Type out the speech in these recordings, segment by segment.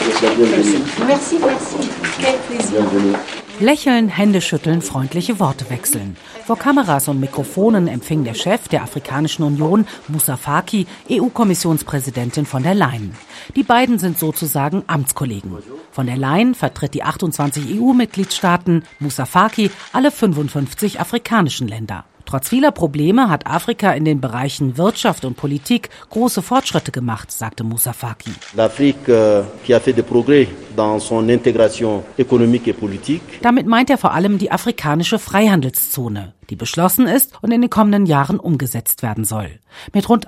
Merci, merci. Quel plaisir. Lächeln, Hände schütteln, freundliche Worte wechseln. Vor Kameras und Mikrofonen empfing der Chef der Afrikanischen Union, Moussa Faki, EU-Kommissionspräsidentin von der Leyen. Die beiden sind sozusagen Amtskollegen. Von der Leyen vertritt die 28 EU-Mitgliedstaaten, Moussa Faki alle 55 afrikanischen Länder. Trotz vieler Probleme hat Afrika in den Bereichen Wirtschaft und Politik große Fortschritte gemacht, sagte Moussa Faki. Damit meint er vor allem die afrikanische Freihandelszone, die beschlossen ist und in den kommenden Jahren umgesetzt werden soll. Mit rund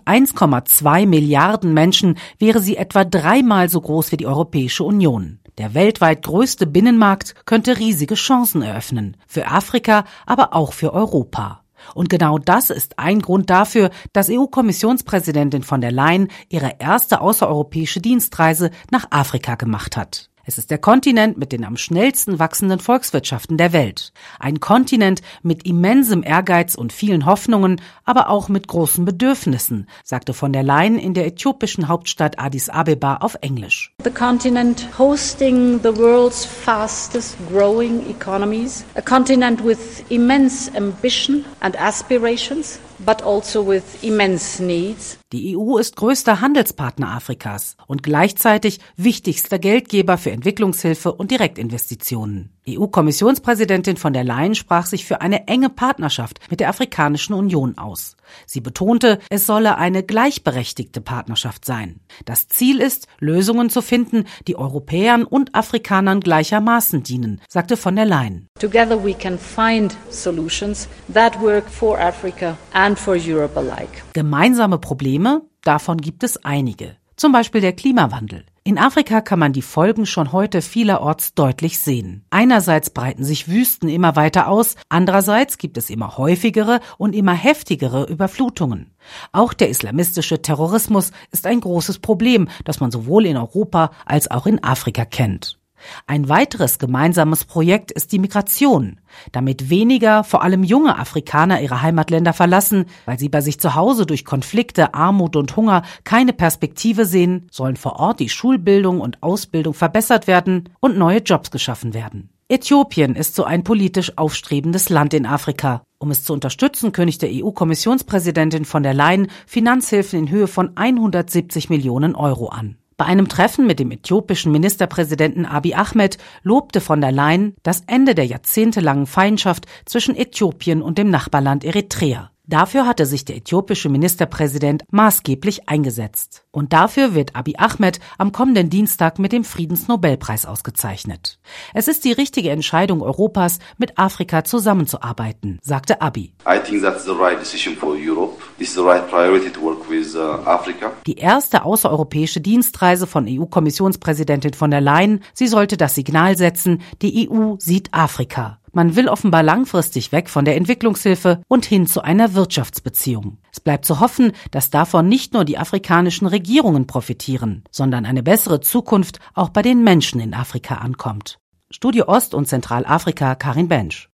1,2 Milliarden Menschen wäre sie etwa 3-mal so groß wie die Europäische Union. Der weltweit größte Binnenmarkt könnte riesige Chancen eröffnen, für Afrika, aber auch für Europa. Und genau das ist ein Grund dafür, dass EU-Kommissionspräsidentin von der Leyen ihre erste außereuropäische Dienstreise nach Afrika gemacht hat. Es ist der Kontinent mit den am schnellsten wachsenden Volkswirtschaften der Welt. Ein Kontinent mit immensem Ehrgeiz und vielen Hoffnungen, aber auch mit großen Bedürfnissen, sagte von der Leyen in der äthiopischen Hauptstadt Addis Abeba auf Englisch. The continent hosting the world's fastest growing economies, a continent with immense ambition and aspirations, but also with immense needs. Die EU ist größter Handelspartner Afrikas und gleichzeitig wichtigster Geldgeber für Entwicklungshilfe und Direktinvestitionen. EU-Kommissionspräsidentin von der Leyen sprach sich für eine enge Partnerschaft mit der Afrikanischen Union aus. Sie betonte, es solle eine gleichberechtigte Partnerschaft sein. Das Ziel ist, Lösungen zu finden, die Europäern und Afrikanern gleichermaßen dienen, sagte von der Leyen. Together we can find solutions that work for Africa and for Europe alike. Gemeinsame Probleme, davon gibt es einige. Zum Beispiel der Klimawandel. In Afrika kann man die Folgen schon heute vielerorts deutlich sehen. Einerseits breiten sich Wüsten immer weiter aus, andererseits gibt es immer häufigere und immer heftigere Überflutungen. Auch der islamistische Terrorismus ist ein großes Problem, das man sowohl in Europa als auch in Afrika kennt. Ein weiteres gemeinsames Projekt ist die Migration. Damit weniger, vor allem junge Afrikaner ihre Heimatländer verlassen, weil sie bei sich zu Hause durch Konflikte, Armut und Hunger keine Perspektive sehen, sollen vor Ort die Schulbildung und Ausbildung verbessert werden und neue Jobs geschaffen werden. Äthiopien ist so ein politisch aufstrebendes Land in Afrika. Um es zu unterstützen, kündigt der EU-Kommissionspräsidentin von der Leyen Finanzhilfen in Höhe von 170 Millionen Euro an. Bei einem Treffen mit dem äthiopischen Ministerpräsidenten Abiy Ahmed lobte von der Leyen das Ende der jahrzehntelangen Feindschaft zwischen Äthiopien und dem Nachbarland Eritrea. Dafür hatte sich der äthiopische Ministerpräsident maßgeblich eingesetzt. Und dafür wird Abiy Ahmed am kommenden Dienstag mit dem Friedensnobelpreis ausgezeichnet. Es ist die richtige Entscheidung Europas, mit Afrika zusammenzuarbeiten, sagte Abiy. I think that's the right decision for Europe. This is the right priority to work with Africa. Die erste außereuropäische Dienstreise von EU-Kommissionspräsidentin von der Leyen, sie sollte das Signal setzen, die EU sieht Afrika. Man will offenbar langfristig weg von der Entwicklungshilfe und hin zu einer Wirtschaftsbeziehung. Es bleibt zu hoffen, dass davon nicht nur die afrikanischen Regierungen profitieren, sondern eine bessere Zukunft auch bei den Menschen in Afrika ankommt. Studio Ost- und Zentralafrika, Karin Bensch.